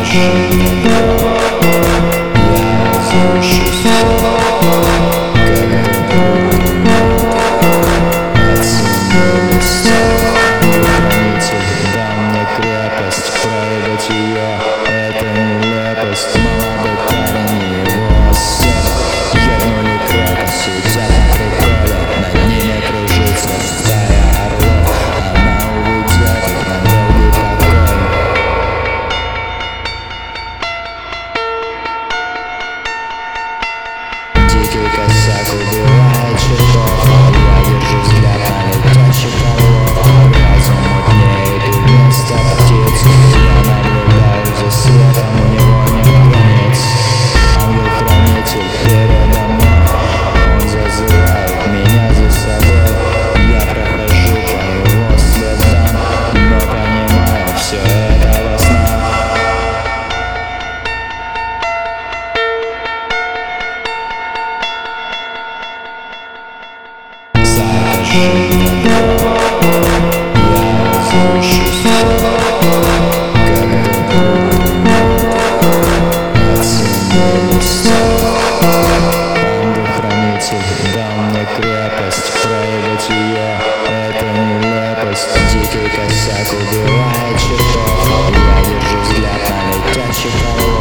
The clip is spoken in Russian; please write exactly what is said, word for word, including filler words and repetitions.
Убивает чертов, я держу взгляд на летящих орлов. Разум мутнеет и вместо птиц я наблюдаю за светом, у него нет границ. Ангел-хранитель передо мной, он зазывает меня за собой. Я прохожу по его следам, но понимаю, все это во снах. Я разрушусь, когда оценили страх. Ангел-хранитель дал мне крепость, проявить ее — это нелепость. Дикий косяк убивает чертов, я держу взгляд на летящих орлов.